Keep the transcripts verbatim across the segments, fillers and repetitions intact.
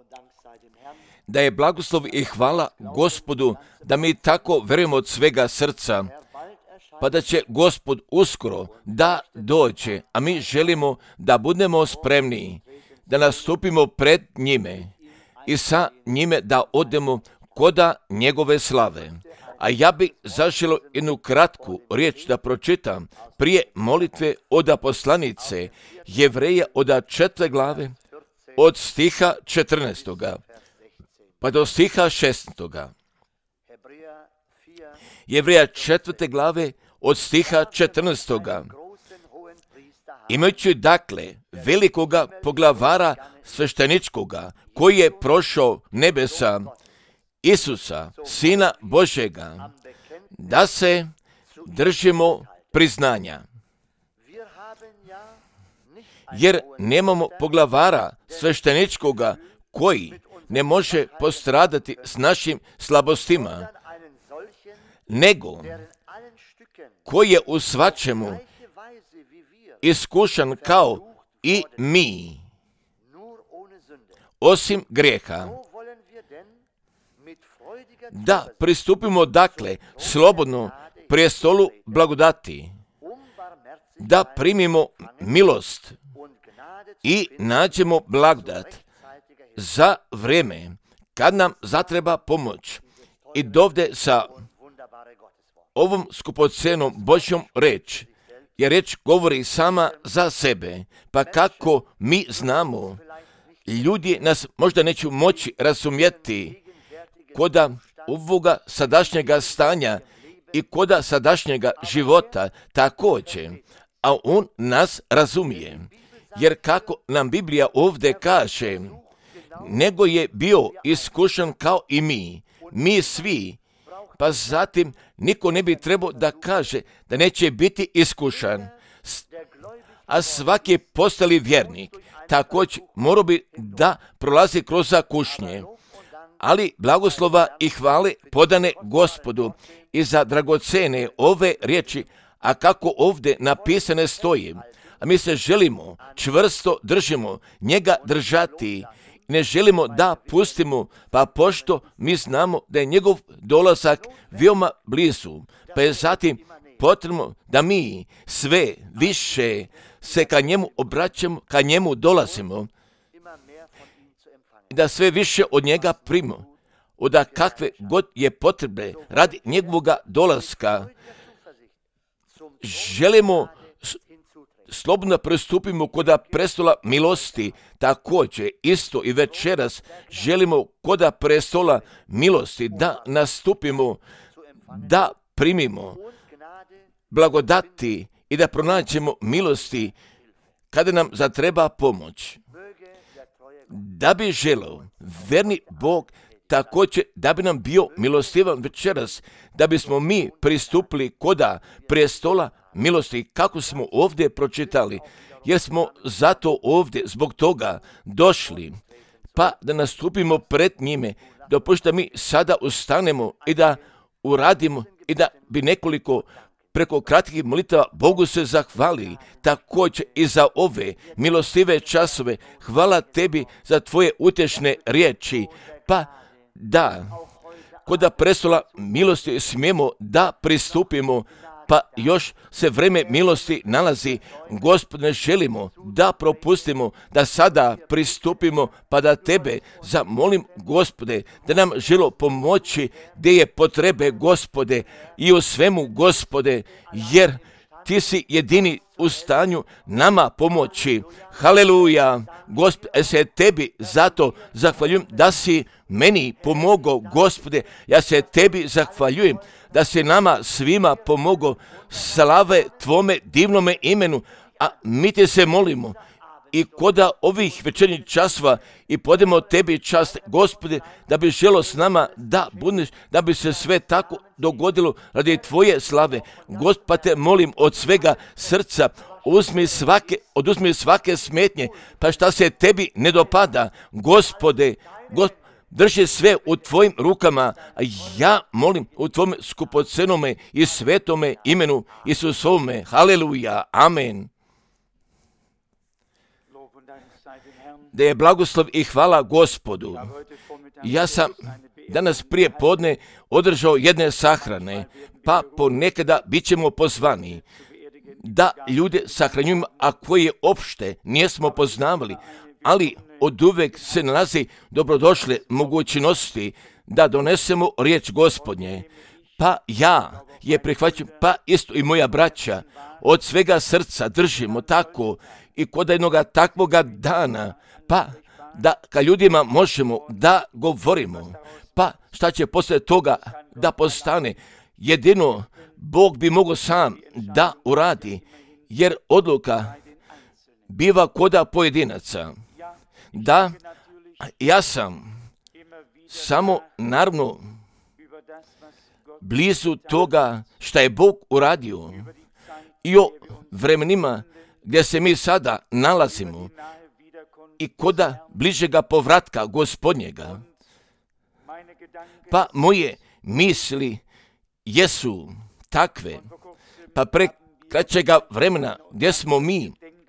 Da je blagoslov i hvala Gospodu da mi tako verujemo od svega srca, pa da će Gospod uskoro da dođe, a mi želimo da budemo spremni, da nastupimo pred njime i sa njime da odemo koda njegove slave. A ja bi zaželio jednu kratku riječ da pročitam prije molitve od poslanice Jevreja od četvrte glave, od stiha četrnaestoga pa do stiha šesnaestoga. Jevreja četvrte glave od stiha četrnaestoga. Imajući dakle velikoga poglavara svešteničkoga koji je prošao nebesa, Isusa, Sina Božjega, da se držimo priznanja. Jer nemamo poglavara svešteničkoga koji ne može postradati s našim slabostima, nego koji je u svačemu iskušan kao i mi, osim grijeha. Da pristupimo dakle slobodno prijestolu blagodati, da primimo milost i nađemo blagodat za vrijeme kad nam zatreba pomoć. I dovde sa ovom skupocenom Božjom reč, jer reč govori sama za sebe, pa kako mi znamo, ljudi nas možda neće moći razumjeti koda ovoga sadašnjega stanja i koda sadašnjega života također, a on nas razumije. Jer kako nam Biblija ovdje kaže, nego je bio iskušan kao i mi, mi svi, pa zatim niko ne bi trebao da kaže da neće biti iskušan. A svaki postali vjernik također morao bi da prolazi kroz kušnje. Ali blagoslova i hvale podane Gospodu i za dragocene ove riječi, a kako ovdje napisane stoji, a mi se želimo, čvrsto držimo, njega držati, ne želimo da pustimo, pa pošto mi znamo da je njegov dolazak veoma blizu, pa je zatim potrebno da mi sve više se ka njemu obraćamo, ka njemu dolazimo, da sve više od njega primimo, od kakve god je potrebe radi njegovoga dolaska. Želimo slobodno pristupimo koda prestola milosti, također isto i večeras želimo koda prestola milosti da nastupimo, da primimo blagodati i da pronađemo milosti kada nam zatreba pomoć. Da bi želeo verni Bog također da bi nam bio milostivan večeras, da bismo mi pristupili koda prestola milosti, kako smo ovdje pročitali, jer smo zato ovdje zbog toga došli, pa da nastupimo pred njime, dopušta mi sada ustanemo i da uradimo i da bi nekoliko preko kratkih molitava Bogu se zahvali, također i za ove milostive časove. Hvala tebi za tvoje utješne riječi, pa da koda prestola milosti smijemo da pristupimo, pa još se vreme milosti nalazi. Gospodine, želimo da propustimo, da sada pristupimo, pa da tebe zamolim, Gospode, da nam želo pomoći gdje je potrebe, Gospode, i u svemu, Gospode, jer ti si jedini u stanju nama pomoći. Haleluja, Gospode, se tebi zato zahvaljujem da si meni pomogao, Gospode, ja se tebi zahvaljujem da si nama svima pomogao, slave tvome divnome imenu, a mi te se molimo i koda ovih večernjih časova i podemo tebi čast, Gospode, da bi želo s nama da budeš, da bi se sve tako dogodilo radi tvoje slave. Gospod, pa te molim od svega srca, uzmi svake, oduzmi svake smetnje, pa šta se tebi ne dopada, Gospode, Gospod, drži sve u tvojim rukama, a ja molim u tvome skupocenome i svetome imenu Isusovome. Haleluja, amen. da je blagoslov i hvala Gospodu. Ja sam danas prije podne održao jedne sahrane, pa ponekada bit ćemo pozvani da ljude sahranjujemo, a koje opšte nijesmo poznavali, ali oduvek se nalazi dobrodošle mogućnosti da donesemo riječ Gospodnje. Pa ja je prihvaćam, pa isto i moja braća, od svega srca držimo tako i kod jednoga takvoga dana, pa da ka ljudima možemo da govorimo, pa šta će poslije toga da postane, jedino Bog bi mogao sam da uradi, jer odluka biva koda pojedinaca. Da, ja sam samo naravno blizu toga šta je Bog uradio i o vremenima gdje se mi sada nalazimo i koda bližega povratka Gospodnjega. Pa moje misli jesu takve, pa pre kraćega vremena gdje smo mi,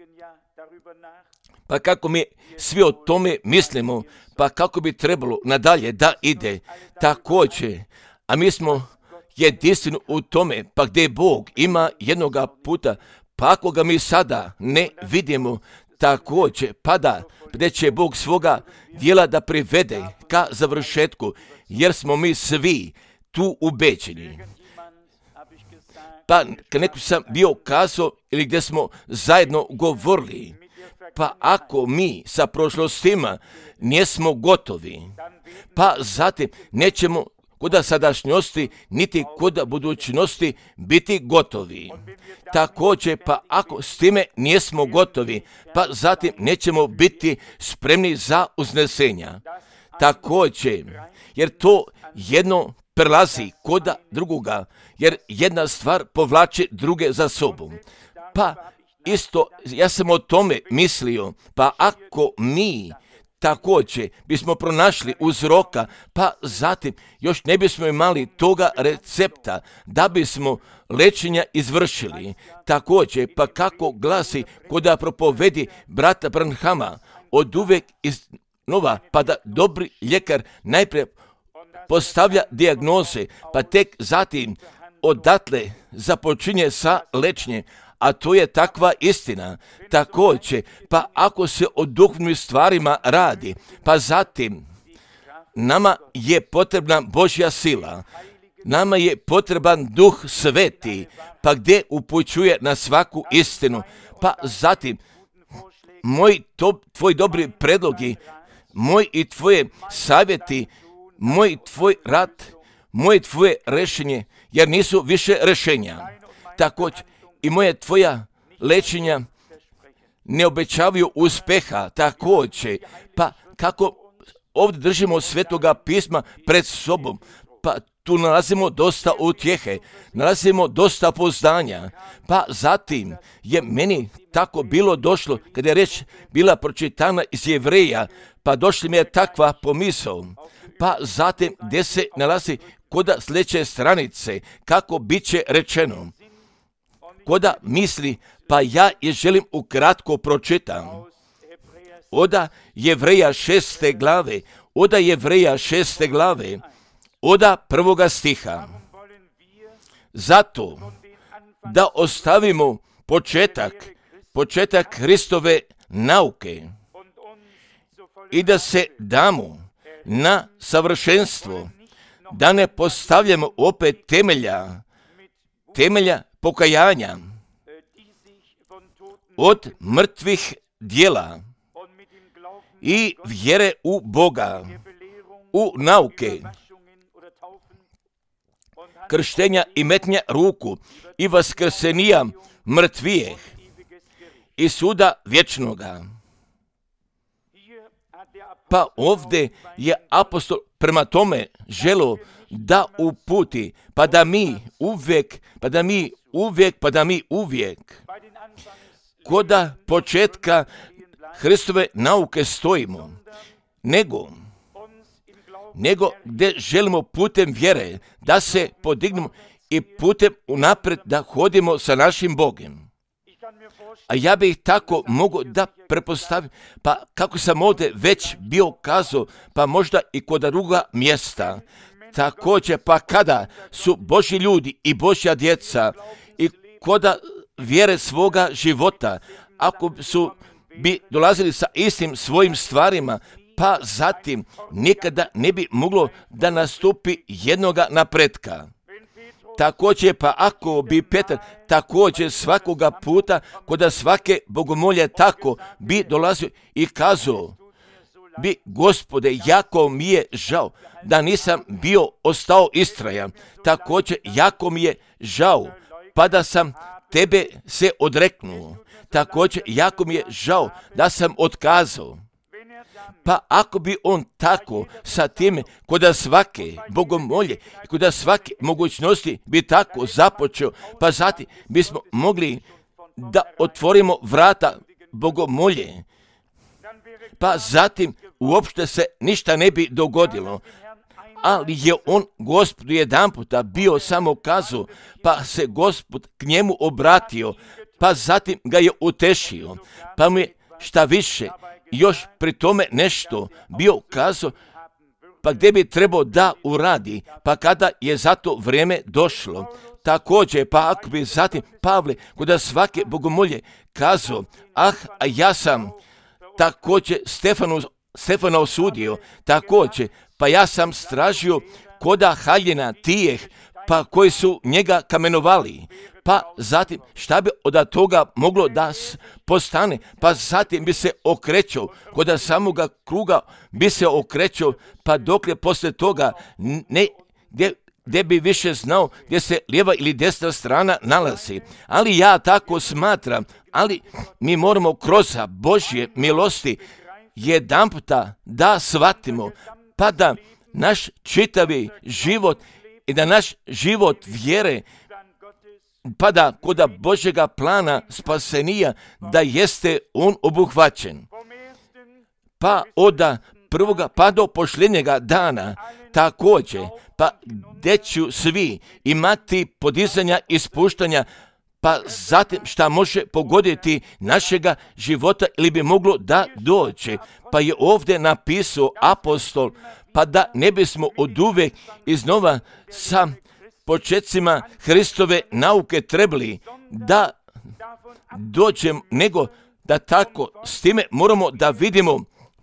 pa kako mi svi o tome mislimo, pa kako bi trebalo nadalje da ide, također, a mi smo jedinstveni u tome, pa gdje Bog ima jednoga puta, pa ako ga mi sada ne vidimo, također pada, gdje će Bog svoga dijela da privede ka završetku, jer smo mi svi tu ubeđeni. Pa kad neko sam bio kazao ili gdje smo zajedno govorili, pa ako mi sa prošlostima nismo gotovi, pa zatim nećemo koda sadašnjosti, niti koda budućnosti biti gotovi. Također, pa ako s time nismo gotovi, pa zatim nećemo biti spremni za uznesenja. Također, jer to jedno prelazi koda drugoga, jer jedna stvar povlači druge za sobom. Pa isto, ja sam o tome mislio, pa ako mi također bismo pronašli uzroka, pa zatim još ne bismo imali toga recepta da bismo lečenja izvršili. Također, pa kako glasi koda propovedi brata Branhama, od uvek iznova, pa da dobri ljekar najprije postavlja dijagnoze, pa tek zatim odatle započinje sa lečenjem, a to je takva istina. Također, pa ako se o duhovnim stvarima radi, pa zatim nama je potrebna Božja sila, nama je potreban Duh Sveti, pa gdje upućuje na svaku istinu, pa zatim moj to, tvoj dobri predlogi, moj i tvoje savjeti, moj tvoj rad, moje tvoje rešenje, jer nisu više rešenja. Također, i moje tvoja lečenja ne obećavaju uspeha, također, pa kako ovdje držimo Svetoga pisma pred sobom, pa tu nalazimo dosta utjehe, nalazimo dosta poznanja, pa zatim je meni tako bilo došlo, kada je reč bila pročitana iz Jevreja, pa došli mi je takva pomisao, pa zatim gdje se nalazi koda sljedeće stranice, kako bit će rečeno, koda misli, pa ja je želim ukratko pročitam. Oda Jevreja šeste glave, oda Jevreja šeste glave, oda prvoga stiha. Zato da ostavimo početak, početak Hristove nauke i da se damo na savršenstvo, da ne postavljamo opet temelja, temelja pokajanja od mrtvih djela i vjere u Boga, u nauke, krštenja i metnja ruku i vaskrsenija mrtvijeh i suda vječnoga. Pa ovdje je apostol prema tome želo da uputi, pa da mi uvijek, pa da mi uvijek, pa da mi uvijek koda početka Hristove nauke stojimo, nego, nego gdje želimo putem vjere da se podignemo i putem unaprijed da hodimo sa našim Bogom. A ja bih tako mogu da prepostavim, pa kako sam ovdje već bio kazao, pa možda i kod druga mjesta. Također, pa kada su Božji ljudi i Božja djeca i koda vjere svoga života, ako su bi dolazili sa istim svojim stvarima, pa zatim nikada ne bi moglo da nastupi jednoga napretka. Također, pa ako bi Petar također svakoga puta, koda svake bogomolje tako bi dolazio i kazao, bi Gospode, jako mi je žao da nisam bio ostao istrajan. Također, jako mi je žao, pa da sam tebe se odreknuo. Također, jako mi je žao da sam otkazao. Pa ako bi on tako sa time, koda svake bogomolje, koda svake mogućnosti bi tako započeo, pa zatim bismo mogli da otvorimo vrata bogomolje, pa zatim uopšte se ništa ne bi dogodilo. Ali je on Gospodu jedan puta bio samo kazao, pa se Gospod k njemu obratio, pa zatim ga je utešio, pa mu je šta više još pri tome nešto bio kazao, pa gdje bi trebao da uradi, pa kada je za to vrijeme došlo. Također, pa ako bi zatim Pavle, kod svake bogomolje kazao, ah, a ja sam također Stefanu, Stefana osudio, također, pa ja sam stražio koda haljina tijeh, pa koji su njega kamenovali. Pa zatim šta bi od toga moglo da postane, pa zatim bi se okrećao, kod samoga kruga bi se okrećao, pa dokle posle toga ne, gdje, gdje bi više znao gdje se lijeva ili desna strana nalazi. Ali ja tako smatram, ali mi moramo kroz Božje milosti jedanputa da shvatimo, pa da naš čitavi život i da naš život vjere, pa da kod Božjega plana spasenija, da jeste on obuhvaćen. Pa od prvoga pa do posljednjega dana također, pa gdje ću svi imati podizanja i spuštanja, pa zatim šta može pogoditi našega života ili bi moglo da dođe. Pa je ovdje napisao apostol, pa da ne bismo oduvek iznova sa početcima Hristove nauke trebali da dođemo, nego da tako s time moramo da vidimo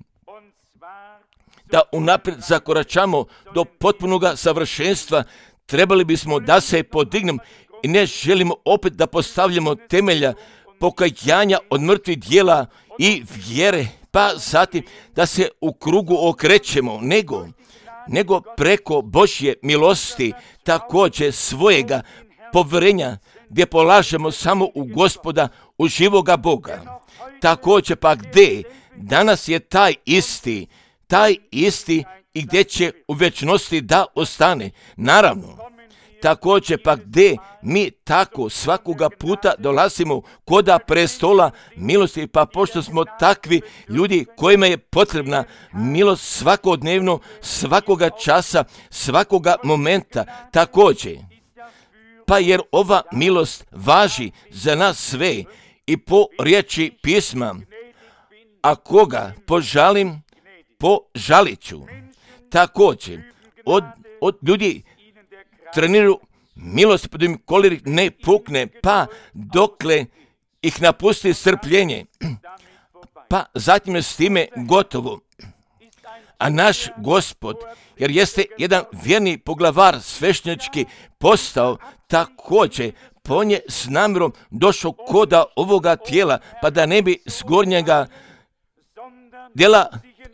da unaprijed zakoračamo do potpunoga savršenstva. Trebali bismo da se podignemo i ne želimo opet da postavljamo temelja pokajanja od mrtvih djela i vjere, pa zatim da se u krugu okrećemo, nego nego preko Božje milosti također svojega povjerenja gdje polažemo samo u Gospoda, u živoga Boga. Također pa gdje danas je taj isti, taj isti i gdje će u vječnosti da ostane. Naravno, također pa gdje mi tako svakoga puta dolazimo koda prestola milosti, pa pošto smo takvi ljudi kojima je potrebna milost svakodnevno, svakoga časa, svakoga momenta, također. Pa jer ova milost važi za nas sve i po riječi pisma, a koga požalim, požalit ću. Također, od, od ljudi treniraju milost, pa da im kolik ne pukne, pa dokle ih napusti strpljenje, pa zatim je s time gotovo. A naš Gospod, jer jeste jedan vjerni poglavar svešnjački postao, također po nje s namjerom došao koda ovoga tijela, pa da ne bi s gornjega djela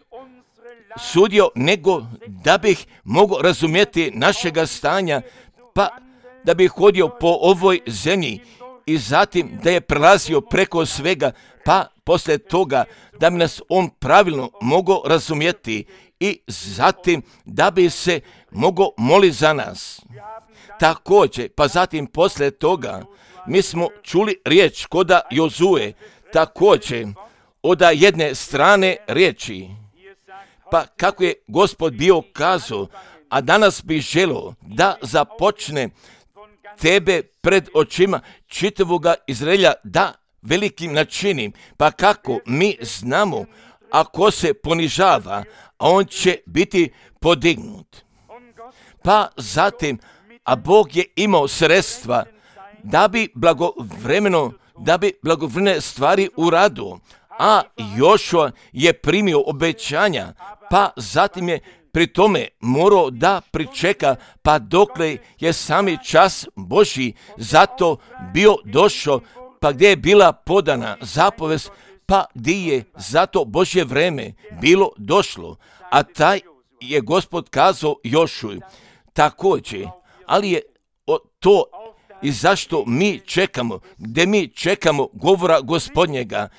sudio, nego da bih mogao razumjeti našega stanja, pa da bih hodio po ovoj zemlji i zatim da je prelazio preko svega, pa poslije toga da bi nas on pravilno mogao razumjeti i zatim da bi se mogao moliti za nas. Također, pa zatim poslije toga mi smo čuli riječ koda Jozue, također od jedne strane riječi, pa kako je Gospod bio kazao, a danas bih želio da započne tebe pred očima čitavoga Izraelja da velikim načini, pa kako mi znamo, ako se ponižava, on će biti podignut. Pa zatim, a Bog je imao sredstva da bi blagovremeno, da bi blagovremene stvari uradio, a Jošua je primio obećanja, pa zatim je pri tome morao da pričeka, pa dokle je sami čas Božji zato bio došao, pa gdje je bila podana zapovest, pa gdje je zato Božje vreme bilo došlo, a taj je Gospod kazao Jošuju također, ali je to i zašto mi čekamo, gdje mi čekamo govora Gospodnjega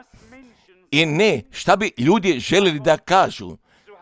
i ne šta bi ljudi željeli da kažu.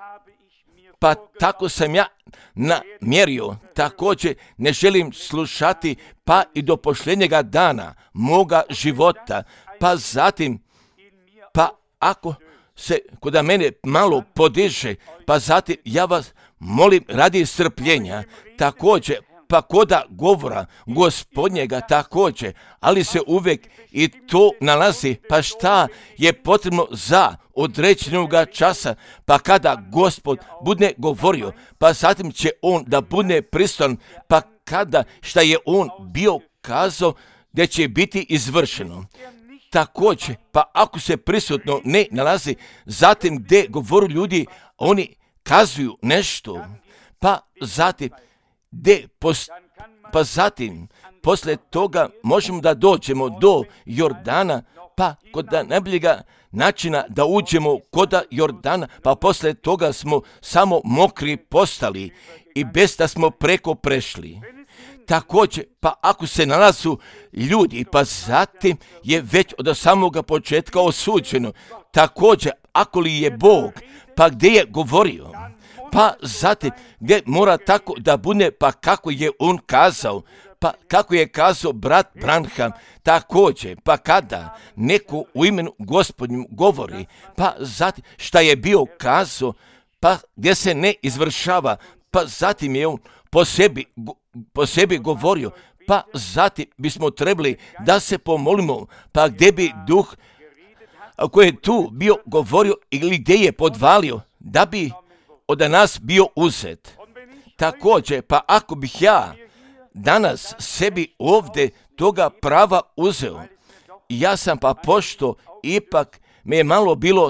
Pa tako sam ja namjerio, također ne želim slušati pa i do posljednjega dana moga života, pa zatim, pa ako se kod mene malo podiže, pa zatim ja vas molim radi strpljenja, također, pa koda govora Gospodnjega također, ali se uvijek i to nalazi, pa šta je potrebno za određenoga časa, pa kada Gospod bude govorio, pa zatim će on da bude pristojan, pa kada šta je on bio kazao da će biti izvršeno. Također, pa ako se prisutno ne nalazi, zatim gdje govoru ljudi, oni kazuju nešto, pa zatim gdje post, pa zatim poslije toga možemo da dođemo do Jordana, pa kod najboljega načina da uđemo kod Jordana, pa poslije toga smo samo mokri postali i bez da smo preko prešli. Također, pa ako se nalazu ljudi, pa zatim je već od samoga početka osuđeno. Također, ako li je Bog, pa gdje je govorio, pa zatim gdje mora tako da bude, pa kako je on kazao, pa kako je kazao brat Branham, također, pa kada neko u imenu Gospodnjem govori, pa zatim šta je bio kazao, pa gdje se ne izvršava, pa zatim je on po sebi, po sebi govorio, pa zatim bismo trebali da se pomolimo, pa gdje bi duh koji je tu bio govorio ili gdje je podvalio, da bi od nas bio uzet. Također, pa ako bih ja danas sebi ovdje toga prava uzeo, ja sam pa pošto ipak me je malo bilo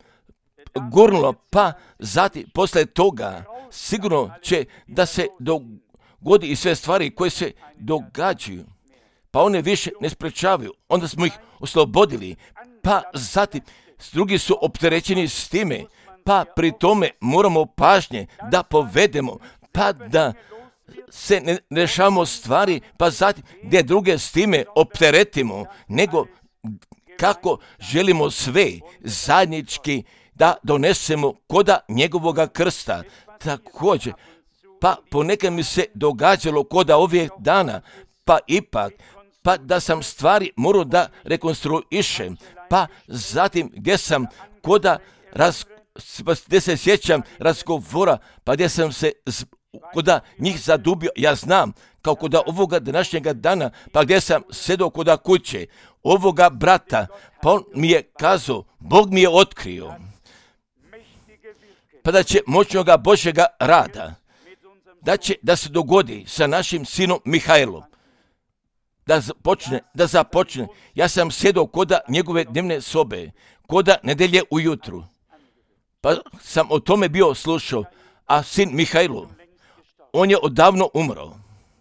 gurnulo, pa zatim poslije toga sigurno će da se dogodi i sve stvari koje se događaju, pa one više ne sprečavaju, onda smo ih oslobodili, pa zatim drugi su opterećeni s time, pa pri tome moramo pažnje da povedemo, pa da se ne rešavamo stvari, pa zatim gdje druge s time opteretimo, nego kako želimo sve zajednički da donesemo koda njegovoga krsta. Također, pa ponekad mi se događalo koda ovih dana, pa ipak, pa da sam stvari morao da rekonstruišem, pa zatim gdje sam koda raz, gdje se sjećam razgovora, pa gdje sam se koda njih zadubio, ja znam, kao koda ovoga današnjega dana, pa gdje sam sedao koda kuće, ovoga brata, pa on mi je kazao, Bog mi je otkrio, pa da će moćnoga Božjega rada, da će da se dogodi sa našim sinom Mihajlom, da započne, da započne. Ja sam sjedao koda njegove dnevne sobe, koda nedelje ujutru, pa sam o tome bio slušao, a sin Mihajlo, on je odavno umro,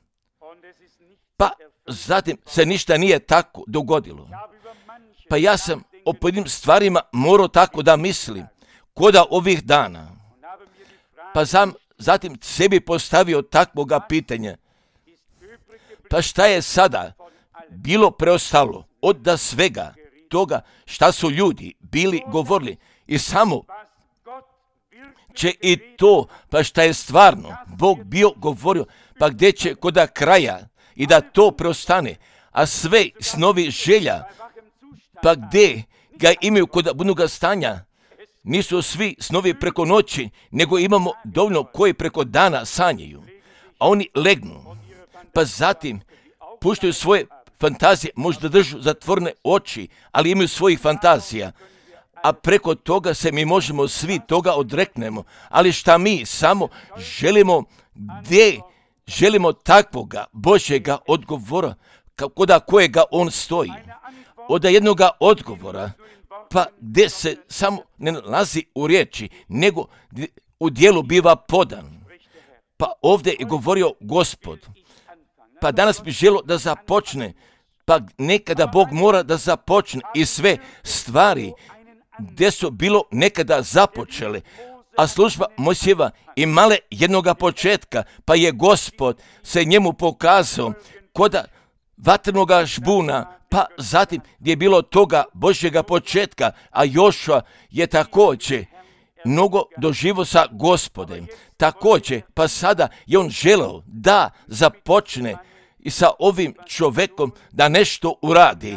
pa zatim se ništa nije tako dogodilo. Pa ja sam o pojedinim stvarima morao tako da mislim, koda ovih dana, pa sam zatim sebi postavio takvoga pitanja, pa šta je sada bilo preostalo od da svega toga šta su ljudi bili govorili i samo će i to, pa šta je stvarno Bog bio govorio, pa gdje će koda kraja i da to preostane, a sve snovi želja, pa gdje ga imaju kod buduga stanja, nisu svi snovi preko noći, nego imamo dovoljno koji preko dana sanjaju, a oni legnu, pa zatim puštaju svoje fantazije možda držu zatvorene oči, ali imaju svojih fantazija. A preko toga se mi možemo svi toga odreknemo. Ali šta mi samo želimo, gdje želimo takvoga Božjega odgovora, kod kojega on stoji. Od jednoga odgovora, pa gdje se samo ne nalazi u riječi, nego u dijelu biva podan. Pa ovdje je govorio Gospod. Pa danas bi želio da započne, pa nekada Bog mora da započne i sve stvari gdje su bilo nekada započele, a služba Mojsijeva imale jednoga početka, pa je Gospod se njemu pokazao koda vatrenoga žbuna, pa zatim gdje je bilo toga Božjega početka, a Jošua je također mnogo doživo sa Gospodem. Također, pa sada je on želeo da započne i sa ovim čovjekom da nešto uradi.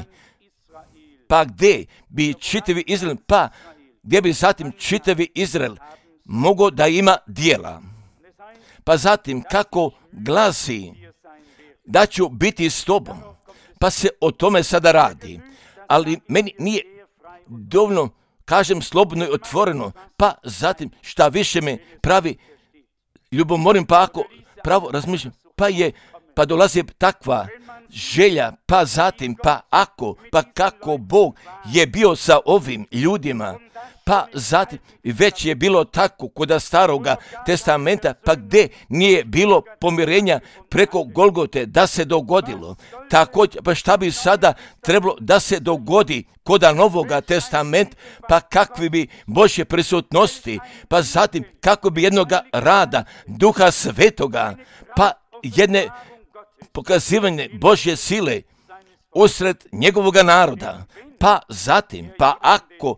Pa gdje bi čitavi Izrael, pa gdje bi zatim čitavi Izrael mogao da ima dijela. Pa zatim kako glasi da ću biti s tobom, pa se o tome sada radi. Ali meni nije dovoljno, kažem slobodno i otvoreno, pa zatim šta više me pravi ljubomornim, pa ako pravo razmišljam, pa je, pa dolazi takva želja, pa zatim, pa ako, pa kako Bog je bio sa ovim ljudima, pa zatim već je bilo tako kod staroga testamenta, pa gdje nije bilo pomirenja preko Golgote da se dogodilo. Također, pa šta bi sada trebalo da se dogodi kod novoga testamenta, pa kakvi bi Božje prisutnosti, pa zatim kako bi jednoga rada Duha Svetoga, pa jedne pokazivanje Božje sile usred njegovoga naroda, pa zatim, pa ako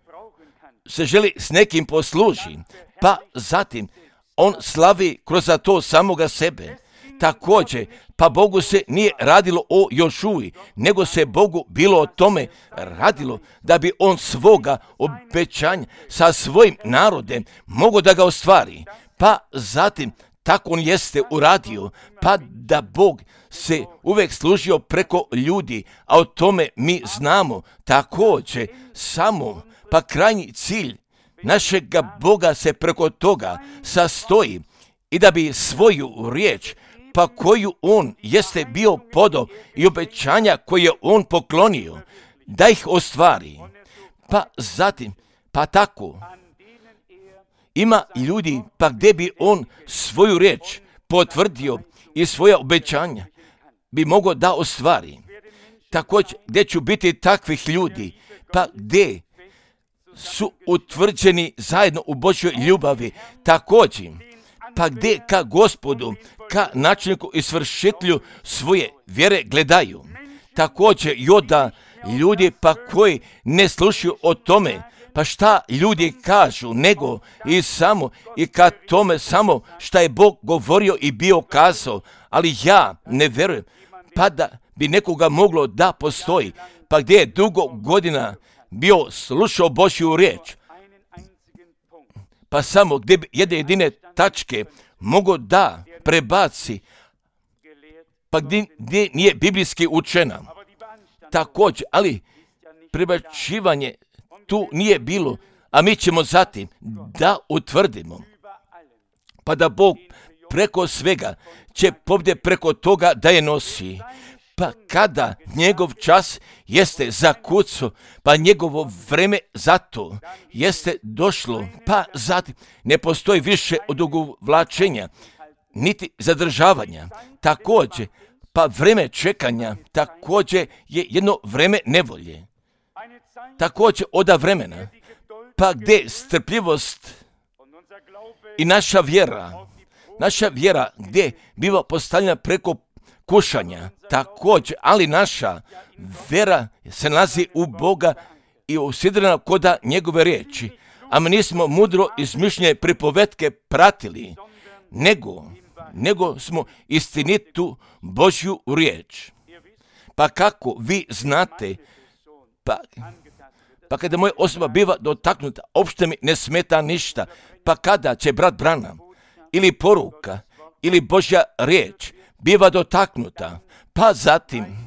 se želi s nekim posluži, pa zatim on slavi kroz to samoga sebe. Također, pa Bogu se nije radilo o Jošuji, nego se Bogu bilo o tome radilo da bi on svoga obećanja sa svojim narodem mogao da ga ostvari. Pa zatim, tako on jeste uradio, pa da Bog se uvijek služio preko ljudi, a o tome mi znamo. Također, samo pa krajnji cilj našega Boga se preko toga sastoji i da bi svoju riječ, pa koju on jeste bio podao i obećanja koje je on poklonio, da ih ostvari. Pa zatim, pa tako, ima ljudi, pa gdje bi on svoju riječ potvrdio i svoja obećanja bi mogao da ostvari. Također, gdje ću biti takvih ljudi, pa gdje su utvrđeni zajedno u Božjoj ljubavi, također, pa gdje ka Gospodu, ka načelniku i svršitelju svoje vjere gledaju. Također, joda ljudi pa koji ne slušaju o tome, pa šta ljudi kažu, nego i samo i ka tome samo šta je Bog govorio i bio kazao, ali ja ne vjerujem, pa da bi nekoga moglo da postoji, pa gdje je dugo godina bio slušao Božju riječ, pa samo gdje bi jedne jedine tačke mogo da prebaci, pa gdje, gdje nije biblijski učena. Također, ali prebacivanje tu nije bilo, a mi ćemo zatim da utvrdimo, pa da Bog preko svega će pobjede preko toga da je nosi. Pa kada njegov čas jeste zakucao, pa njegovo vreme zato jeste došlo, pa zatim ne postoji više odugovlačenja, niti zadržavanja. Također, pa vreme čekanja, također je jedno vreme nevolje. Također oda vremena, pa gdje strpljivost i naša vjera, naša vjera gdje biva postavljena preko kušanja, također, ali naša vjera se nalazi u Boga i usidrena koda njegove riječi, a mi nismo mudro izmišljene pripovetke pratili, nego, nego smo istinitu Božju riječ. Pa kako vi znate, pa, pa kada moja osoba biva dotaknuta, opšte mi ne smeta ništa, pa kada će brat Branham ili poruka ili Božja riječ biva dotaknuta, pa zatim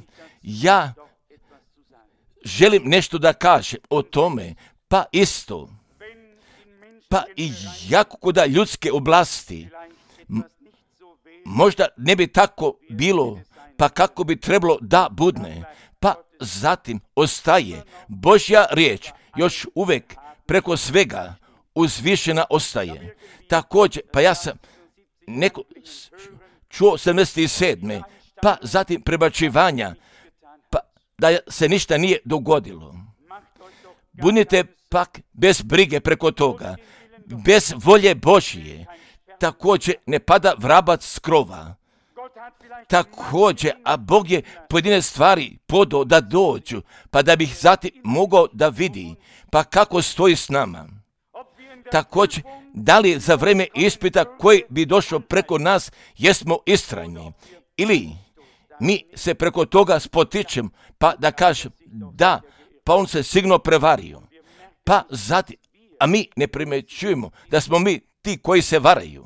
ja želim nešto da kažem o tome, pa isto, pa i jako kuda ljudske oblasti, m- možda ne bi tako bilo, pa kako bi trebalo da budne, pa zatim ostaje Božja riječ još uvijek preko svega uzvišena ostaje. Također, pa ja sam neko čuo sedamdeset sedme pa zatim prebačivanja, pa da se ništa nije dogodilo. Budite pak bez brige preko toga, bez volje Božije. Također ne pada vrabac s krova. Također, a Bog je pojedine stvari podao da dođu, pa da bih zatim mogao da vidi, pa kako stoji s nama. Također, da li za vrijeme ispita koji bi došao preko nas, jesmo istrajni, ili mi se preko toga spotičemo, pa da kažem, da, pa on se sigurno prevario, pa zatim, a mi ne primjećujemo da smo mi ti koji se varaju,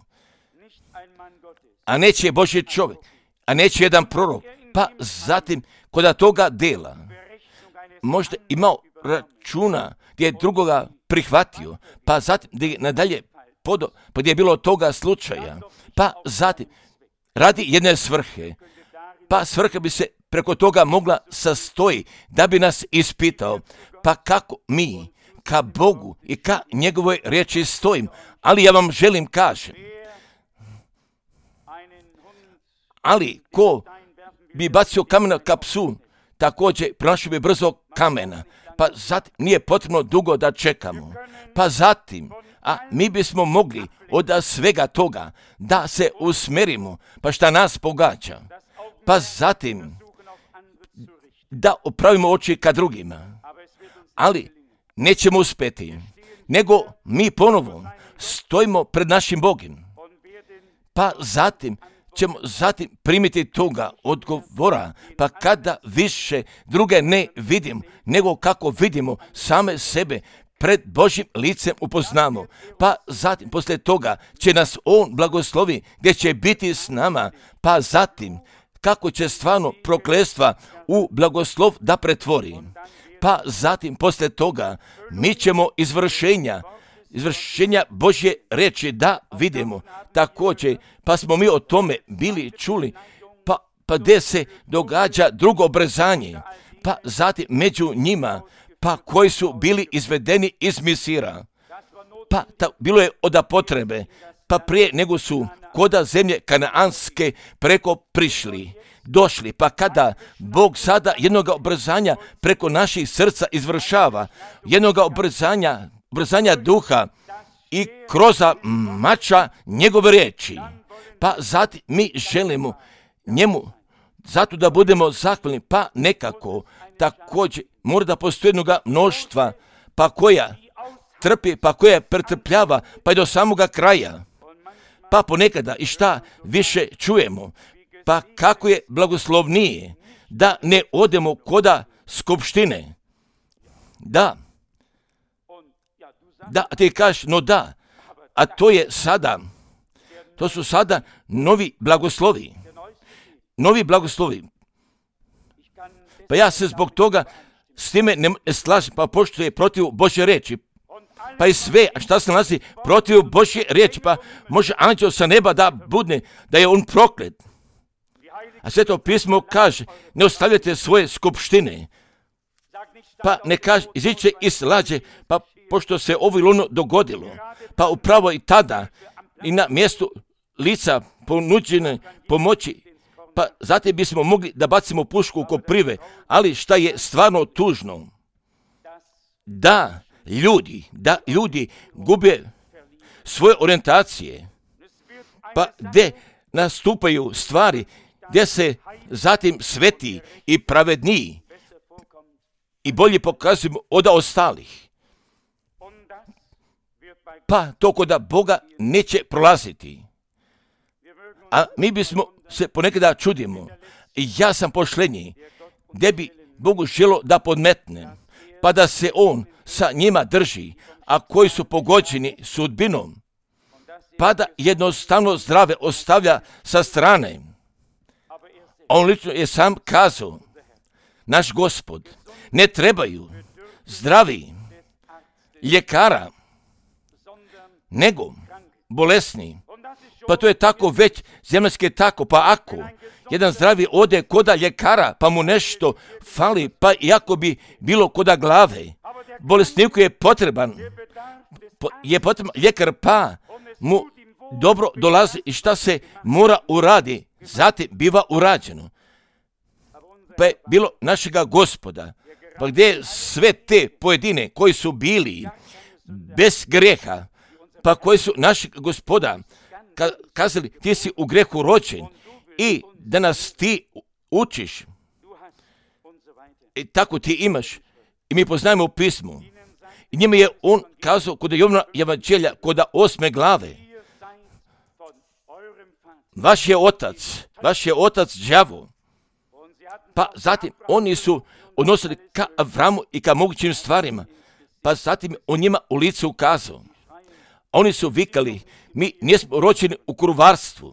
a neće Božji čovjek, a neće jedan prorok, pa zatim kod toga dela možda imao računa gdje je drugoga prihvatio, pa zatim gdje je nadalje podo, pa gdje je bilo toga slučaja, pa zatim radi jedne svrhe, pa svrha bi se preko toga mogla sastoji da bi nas ispitao, pa kako mi ka Bogu i ka njegovoj riječi stojim, ali ja vam želim kažem, ali ko bi bacio kamena ka psu, također pronašao bi brzo kamena, pa zatim nije potrebno dugo da čekamo, pa zatim, a mi bismo mogli od svega toga da se usmerimo, pa šta nas pogađa, pa zatim da opravimo oči ka drugima, ali nećemo uspjeti, nego mi ponovo stojimo pred našim Bogom, pa zatim ćemo zatim primiti toga odgovora, pa kada više druge ne vidim, nego kako vidimo same sebe pred Božjim licem upoznamo, pa zatim poslije toga će nas On blagoslovi gdje će biti s nama, pa zatim kako će stvarno prokletstva u blagoslov da pretvori, pa zatim poslije toga mi ćemo izvršenja izvršenja Božje riječi da vidimo. Također, pa smo mi o tome bili čuli, pa, pa gdje se događa drugo obrzanje, pa zatim među njima, pa koji su bili izvedeni iz Misira, pa ta, bilo je oda potrebe, pa prije nego su koda zemlje kanaanske preko prišli, došli, pa kada Bog sada jednoga obrzanja preko naših srca izvršava, jednoga obrzanja, obrzanja duha i kroz mača njegove riječi, pa zatim mi želimo njemu zato da budemo zahvalni, pa nekako također mora da postoji jednoga mnoštva, pa koja trpi, pa koja pretrpljava, pa i do samoga kraja, pa ponekada i šta više čujemo, pa kako je blagoslovnije da ne odemo koda skupštine, da, da, ti kažeš, no da, a to je sada, to su sada novi blagoslovi, novi blagoslovi, pa ja se zbog toga s time ne slažem, pa pošto je protiv Božje riječi, pa i sve, a šta se nalazi protiv Božje riječi, pa može anđeo sa neba da budne, da je on proklet. A Sveto pismo kaže, ne ostavljate svoje skupštine, pa ne kaže, iziće iz lađe, pa pošto se ovo ili ono dogodilo, pa upravo i tada i na mjestu lica ponuđene pomoći, pa zatim bismo mogli da bacimo pušku u koprive, ali šta je stvarno tužno, da ljudi, da ljudi gube svoje orijentacije, pa gdje nastupaju stvari, gdje se zatim sveti i pravedniji i bolje pokazujemo od ostalih. Pa to kod Boga neće prolaziti. A mi bismo se ponekada čudimo. Ja sam pošlenji, gdje bi Bogu želo da podmetne, pa da se On sa njima drži, a koji su pogođeni sudbinom, pa da jednostavno zdrave ostavlja sa strane. On lično je sam kazao, naš Gospod, ne trebaju zdravi ljekara, nego bolesni. Pa to je tako već, zemaljski je tako, pa ako jedan zdravi ode koda ljekara, pa mu nešto fali, pa iako bi bilo koda glave, bolesniku je potreban, je potreban ljekar, pa mu dobro dolazi i šta se mora uradi, zatim biva urađeno. Pa je bilo našega Gospoda, pa gdje je sve te pojedine koji su bili bez greha, pa koji su našeg Gospoda kazali, ti si u grehu rođen i da nas ti učiš. I tako ti imaš. I mi poznajemo u pismu. I njima je on kazao kod Jovana evanđelja, kod osme glave. Vaš je otac, vaš je otac đavo. Pa zatim oni su odnosili ka Avramu i ka mogućim stvarima. Pa zatim on njima u licu ukazao. Oni su vikali, mi nismo rođeni u kruvarstvu.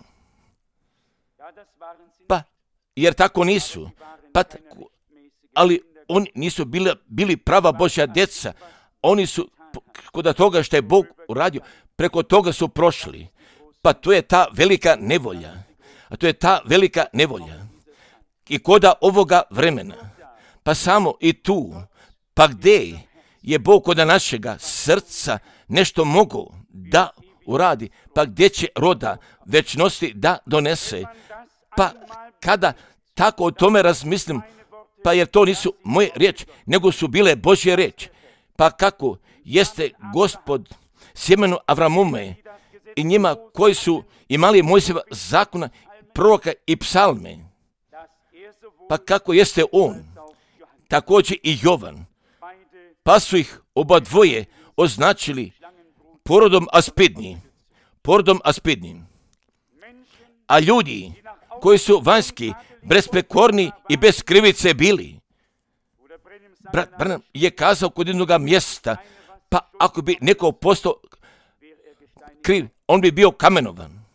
Pa, jer tako nisu. Pa, ali oni nisu bili, bili prava Božja djeca. Oni su, kod toga što je Bog uradio, preko toga su prošli. Pa to je ta velika nevolja. A to je ta velika nevolja. I koda ovoga vremena. Pa samo i tu. Pa gdje je Bog kod našega srca nešto mogu da uradi, pa gdje će roda večnosti da donese. Pa kada tako o tome razmislim, pa jer to nisu moje riječi, nego su bile Božje riječi. Pa kako jeste Gospod sjemenu Avramume i njima koji su imali Mojsijeva zakona, proroka i psalme. Pa kako jeste on, također i Jovan. Pa su ih oba dvoje označili porodom aspidnim, porodom aspidnim. A ljudi koji su vanjski, besprekorni i bez krivice bili. Brat Branham je kazao kod jednog mjesta, pa ako bi neko postao kriv, on bi bio kamenovan.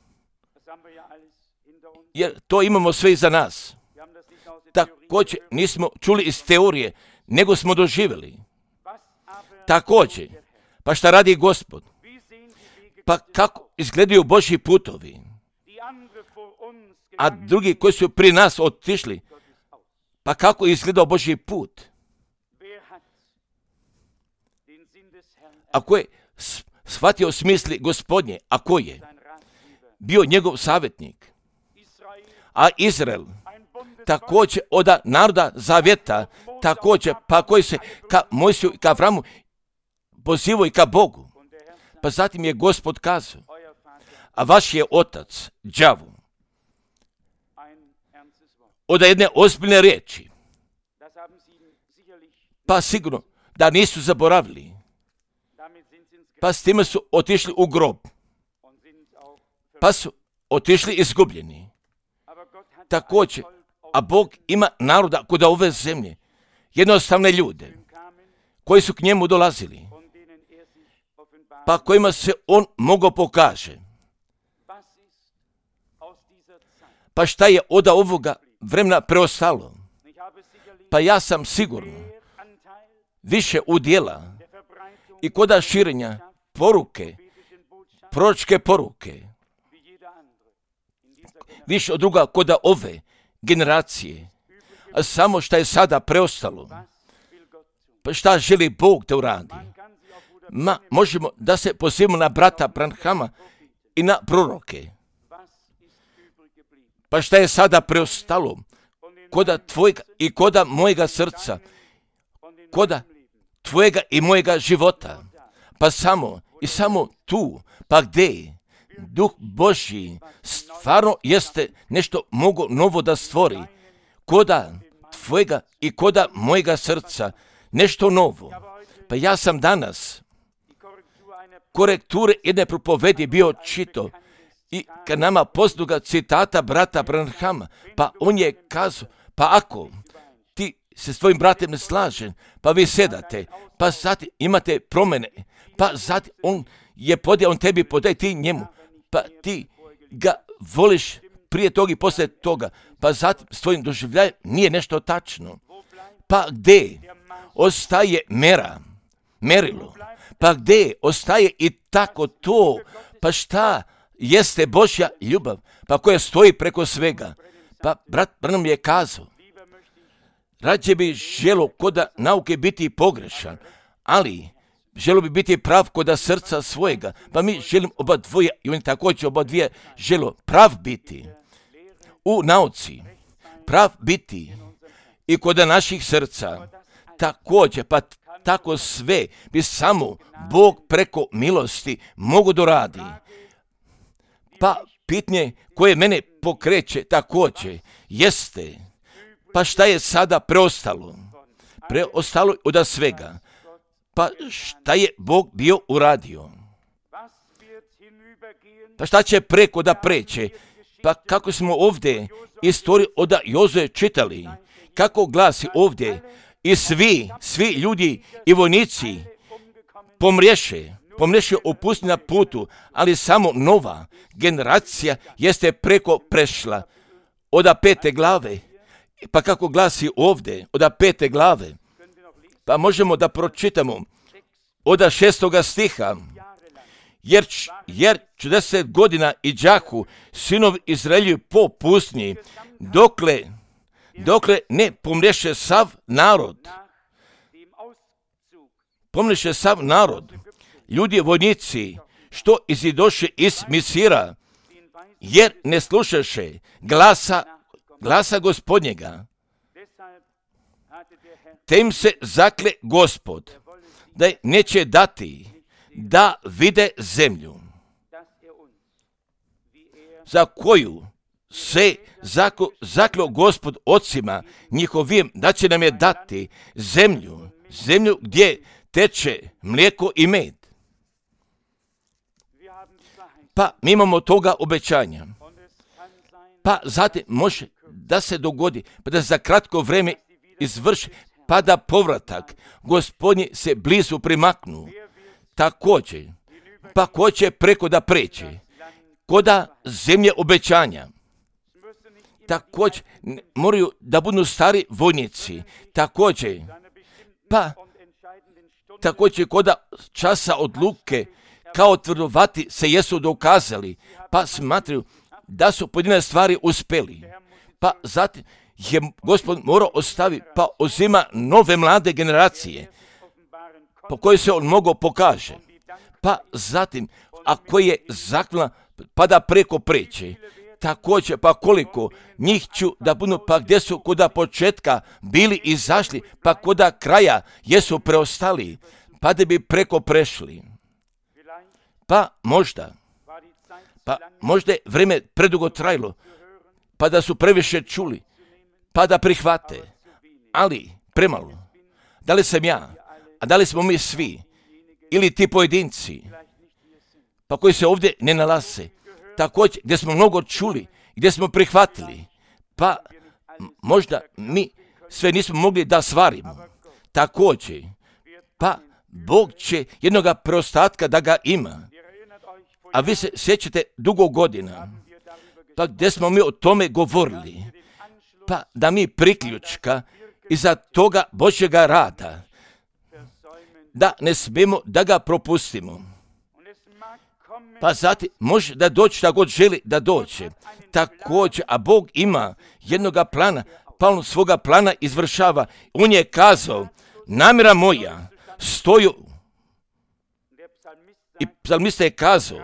Jer to imamo sve iza nas. Također nismo čuli iz teorije, nego smo doživjeli. Također, pa šta radi Gospod? Pa kako izgledaju Božji putovi? A drugi koji su pri nas otišli, pa kako je izgledao Božji put? Ako je shvatio smisli Gospodnje, a ko je bio njegov savjetnik, a Izrael također od naroda zavjeta, također pa koji se ka Mojsiju i ka Avramu pozivao i ka Bogu. Pa zatim je Gospod kazao, a vaš je otac đavo. Od jedne ozbiljne riječi. Pa sigurno da nisu zaboravili. Pa s time su otišli u grob. Pa su otišli izgubljeni. Također, a Bog ima naroda kod ove zemlje, jednostavne ljude, koji su k njemu dolazili, pa kojima se on mogao pokaže. Pa šta je od ovoga vremena preostalo? Pa ja sam sigurno više udjela i koda širenja poruke, proročke poruke, više od druga koda ove generacije, a samo šta je sada preostalo, pa šta želi Bog da uradi? Ma, možemo da se pozivamo na brata Branhama i na proroke. Pa šta je sada preostalo? Koda tvojega i koda mojega srca, koda tvojega i mojega života. Pa samo i samo tu, pa gdje Duh Božji stvarno jeste nešto mogo novo da stvori. Koda tvojega i koda mojega srca, nešto novo. Pa ja sam danas korekture jedne propovedi bio čito i kad nama poznaga citata brata Branhama, pa on je kazao, pa ako ti se s tvojim bratem ne slažem, pa vi sedate, pa zatim imate promjene, pa zatim on je podijel, on tebi podaj, ti njemu, pa ti ga voliš prije toga i poslije toga, pa zatim s tvojim doživljajem nije nešto tačno. Pa gdje ostaje mera, merilo? Pa gdje ostaje i tako to? Pa šta jeste Božja ljubav? Pa koja stoji preko svega? Pa brat Branham je kazao, rađe bi želo koda nauke biti pogrešan, ali želo bi biti prav koda srca svojega. Pa mi želim oba dvoje, i oni također oba dvije želo prav biti u nauci, prav biti i koda naših srca. Također, pa tako sve bi samo Bog preko milosti mogu doradi. Pa pitanje koje mene pokreće također jeste, pa šta je sada preostalo? Preostalo od svega. Pa šta je Bog bio uradio? Pa šta će preko da preće? Pa kako smo ovdje istoriju od Jozue čitali, kako glasi ovdje, i svi, svi ljudi i vojnici pomriješe, pomriješe opusti na putu, ali samo nova generacija jeste preko prešla od pete glave. Pa kako glasi ovdje, od pete glave, pa možemo da pročitamo od šestoga stiha, jer, jer četrdeset godina iđahu sinovi Izraelju po pustinji, dokle, dokle ne pomriješe sav narod. Pomriješe sav narod, ljudi vojnici, što izidoše iz Misira, jer ne slušaše glasa, glasa Gospodnjega. Te im se zakle Gospod, da im neće dati da vide zemlju, za koju se zaklo, zaklo Gospod ocima njihovim, da će nam je dati zemlju, zemlju gdje teče mlijeko i med. Pa mi imamo toga obećanja. Pa zatim može da se dogodi, pa da za kratko vrijeme izvrši, pa da povratak Gospodnji se blizu primaknu. Također, pa ko će preko da preće, koda zemlje obećanja. Također, moraju da budu stari vojnici. Također, pa također koda časa odluke, kao tvrdovati se jesu dokazali, pa smatraju da su pojedine stvari uspjeli. Pa zatim je Gospod morao ostaviti, pa uzima nove mlade generacije, po kojoj se on mogao pokaže. Pa zatim, ako je zakljena, pa da preko preće. Također, pa koliko njih ću da budu, pa gdje su koda početka bili izašli, pa koda kraja jesu preostali, pa da bi preko prešli. Pa možda, pa možda je vrijeme predugo trajalo, pa da su previše čuli, pa da prihvate, ali premalo. Da li sam ja, a da li smo mi svi, ili ti pojedinci, pa koji se ovdje ne nalaze, također gdje smo mnogo čuli, gdje smo prihvatili, pa možda mi sve nismo mogli da svarimo. Također, pa Bog će jednoga preostatka da ga ima. A vi se sjećate dugo godina, pa gdje smo mi o tome govorili, pa da mi priključka iza toga Božjega rada, da ne smijemo da ga propustimo. Pa zatim može da doći šta god želi da doće. Također, a Bog ima jednoga plana, pa on svoga plana izvršava. On je kazao, namjera moja stoju, i psalmista je kazao,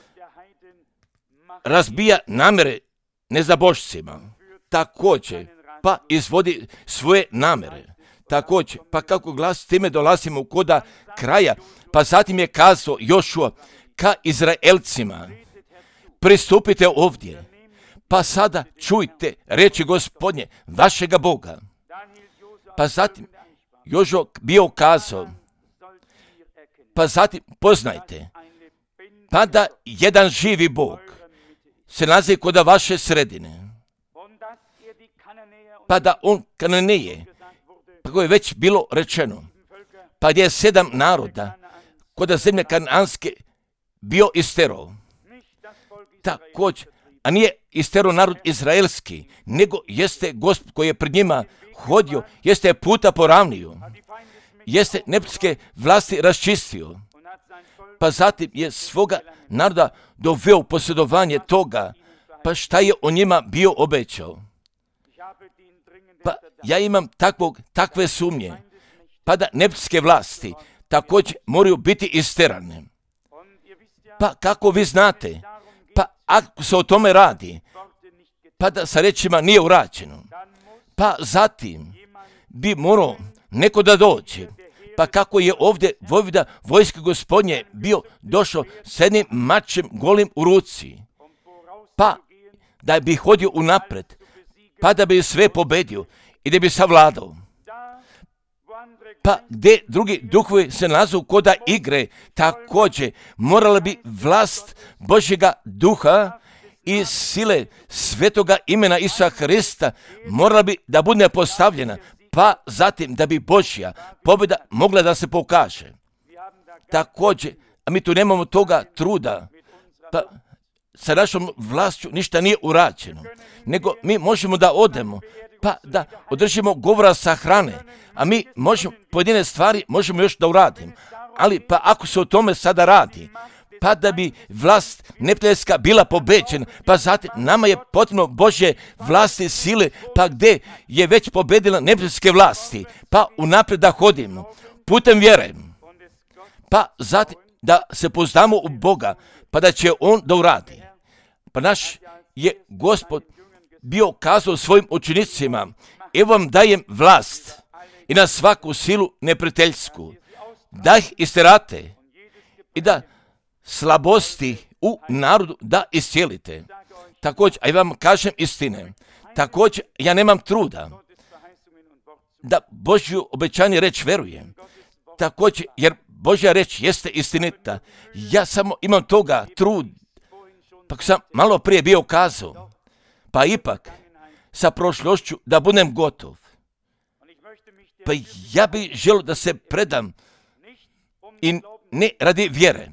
razbija namjere nezabošcima. Također, pa izvodi svoje namjere. Također, pa kako glas time dolazimo koda kraja, pa zatim je kazao Jošua ka Izraelcima, pristupite ovdje, pa sada čujte reči Gospodnje, vašega Boga. Pa zatim Jošua bio kazao, pa zatim poznajte, pa da jedan živi Bog se nalazi koda vaše sredine, pa da on Kananeje, pa koje je već bilo rečeno, pa gdje je sedam naroda koda zemlje Kananske bio isterao. Također, a nije istero narod izraelski, nego jeste Gospod koji je pred njima hodio, jeste puta poravnio, jeste neprijateljske vlasti raščistio, pa zatim je svoga naroda doveo u posjedovanje toga, pa šta je o njima bio obećao. Pa ja imam takvog, takve sumnje, pa da neprijateljske vlasti također moraju biti isterane. Pa kako vi znate, pa ako se o tome radi, pa da sa rečima nije urađeno, pa zatim bi morao neko da dođe, pa kako je ovdje vojvoda vojske Gospodnje bio došao s jednim mačem golim u ruci, pa da bi hodio unapred, pa da bi sve pobedio i da bi savladao. Pa gdje drugi duhovi se nazovu koda igre, također morala bi vlast Božjega duha i sile svetoga imena Isusa Hrista morala bi da bude postavljena, pa zatim da bi Božja pobjeda mogla da se pokaže. Također, a mi tu nemamo toga truda, pa sa našom vlašću ništa nije urađeno, nego mi možemo da odemo, pa da održimo govora sa hrane, a mi možemo, pojedine stvari možemo još da uradimo, ali pa ako se o tome sada radi, pa da bi vlast neprijateljska bila pobeđena, pa zatim nama je potrebno Božje vlasti sile, pa gdje je već pobedila neprijateljske vlasti, pa unaprijed da hodimo putem vjere, pa zatim da se poznamo u Boga, pa da će On da uradi. Pa naš je Gospod bio kazao svojim učenicima, evo vam dajem vlast i na svaku silu neprijateljsku, da ih isterate i da slabosti u narodu da iscijelite. Također, a ja vam kažem istine, također ja nemam truda da Božju obećanje reč verujem, također jer Božja reč jeste istinita, ja samo imam toga trud, pa sam malo prije bio kazao, pa ipak sa prošlošću da budem gotov. Pa ja bih želio da se predam i ne radi vjere.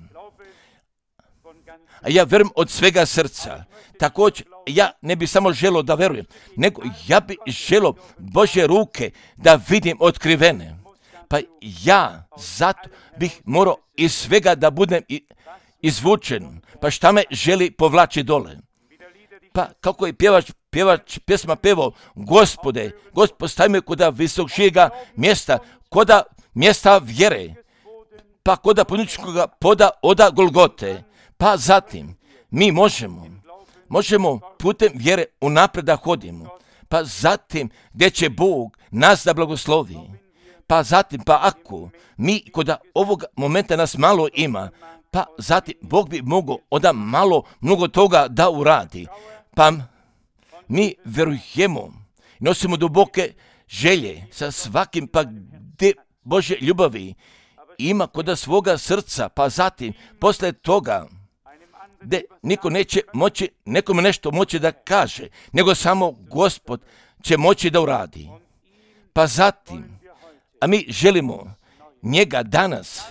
A ja vjerujem od svega srca. Također, ja ne bih samo želio da verujem, nego ja bih želio Božje ruke da vidim otkrivene. Pa ja zato bih morao iz svega da budem izvučen. Pa šta me želi povlači dole? Pa kako je pjevač, pjevač pjesma pevao, Gospode, Gospod postavi me koda visokšijega mjesta, koda mjesta vjere, pa koda puničkoga poda oda Golgote. Pa zatim mi možemo, možemo putem vjere unaprijed da hodimo, pa zatim gdje će Bog nas da blagoslovi. Pa zatim, pa ako mi koda ovog momenta nas malo ima, pa zatim Bog bi mogao onda malo, mnogo toga da uradi. Pa mi verujemo, nosimo duboke želje sa svakim, pa gdje Božje ljubavi ima koda svoga srca, pa zatim posle toga gdje niko neće moći, nekome nešto moći da kaže, nego samo Gospod će moći da uradi. Pa zatim, a mi želimo njega danas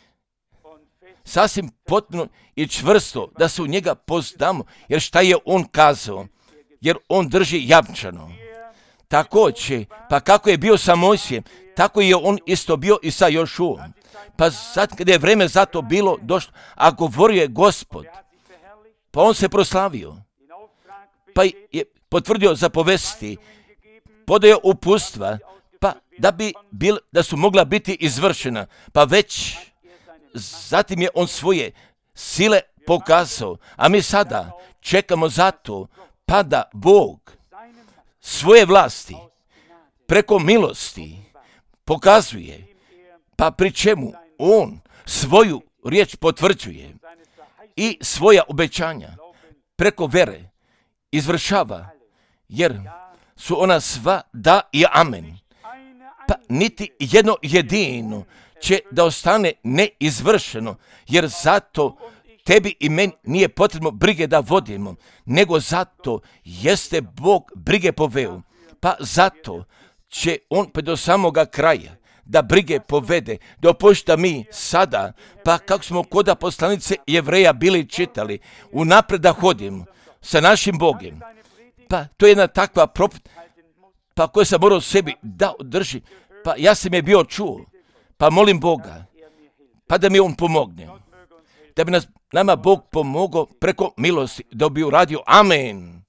sasvim potpuno i čvrsto da se u njega poznamo, jer šta je on kazao, jer on drži jamčano. Također, pa kako je bio sa Mojsijem, tako je on isto bio i sa Jošuom. Pa sad kada je vreme za to bilo došlo, a govorio je Gospod, pa on se proslavio, pa je potvrdio zapovesti, podao upustva, pa da bi bil, da su mogla biti izvršena, pa već zatim je on svoje sile pokazao, a mi sada čekamo za to, pa da Bog svoje vlasti preko milosti pokazuje, pa pri čemu on svoju riječ potvrđuje i svoja obećanja preko vere izvršava, jer su ona sva da i amen. Pa niti jedno jedino će da ostane neizvršeno, jer zato tebi i meni nije potrebno brige da vodimo, nego zato jeste Bog brige poveo. Pa zato će on pa do samoga kraja da brige povede, dopušta mi sada, pa kako smo koda poslanice Jevreja bili čitali, unaprijed da hodimo, sa našim Bogom. Pa to je jedna takva propit, pa koju sam morao sebi da održi. Pa ja sam je bio čuo, pa molim Boga, pa da mi On pomogne. Da bi nas, nama Bog pomogao preko milosti, da bi uradio. Amen.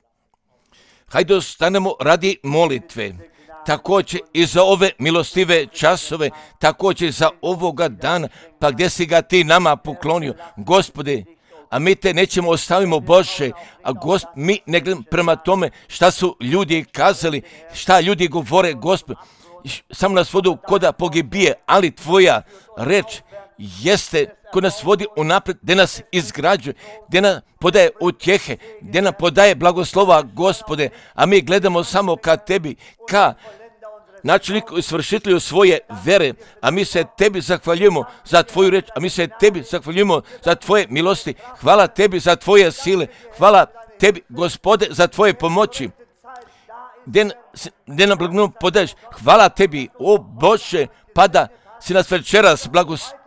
Hajde ostanemo radi molitve. Također i za ove milostive časove, također za ovoga dana, pa gdje si ga ti nama poklonio, Gospode, a mi te nećemo ostavimo Bože, a Gospod, mi ne gledamo prema tome šta su ljudi kazali, šta ljudi govore, Gospod, samo nas vodi koda pogibije, ali tvoja reč jeste ko nas vodi unaprijed, gdje nas izgrađuje, gdje nam podaje utjehe, gdje nam podaje blagoslova, Gospode, a mi gledamo samo ka tebi, ka načelniku i svršitelju svoje vere, a mi se tebi zahvaljujemo za tvoju reč, a mi se tebi zahvaljujemo za tvoje milosti. Hvala tebi za tvoje sile, hvala tebi, Gospode, za tvoje pomoći. Gdje nam blagoslov podaješ, hvala tebi, o Bože, pa da si nas večeras blagoslovio.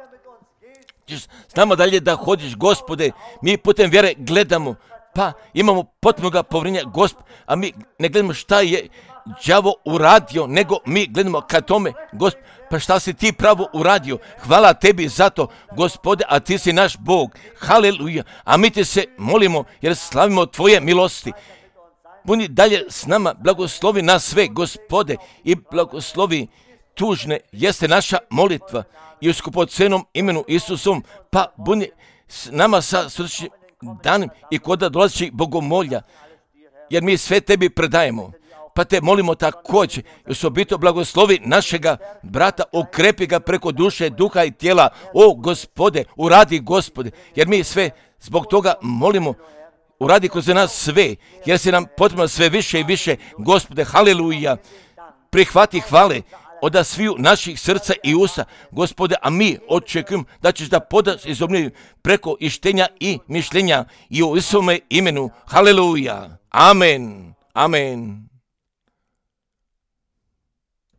S nama dalje da hodiš, Gospode, mi putem vjere gledamo, pa imamo potpunoga povjerenja, Gospod, a mi ne gledamo šta je đavo uradio, nego mi gledamo ka tome, Gospod, pa šta si ti pravo uradio. Hvala tebi za to, Gospode, a ti si naš Bog. Haleluja. A mi ti se molimo jer slavimo tvoje milosti. Budi dalje s nama, blagoslovi nas sve, Gospode, i blagoslovi tužne jeste naša molitva i u skupocenom imenu Isusom, pa budi s nama sa srčnim danom i koda dolazi bogomolja, jer mi sve tebi predajemo. Pa te molimo također, osobito blagoslovi našega brata, okrepi ga preko duše, duha i tijela. O Gospode, uradi, Gospode, jer mi sve zbog toga molimo, uradi kroz nas sve, jer se nam potrebno sve više i više, Gospode, haleluja. Prihvati hvale od sviju naših srca i usta, Gospode, a mi očekujemo da ćeš da podaš izobniju preko ištenja i mišljenja i u Isome imenu. Haleluja. Amen. Amen.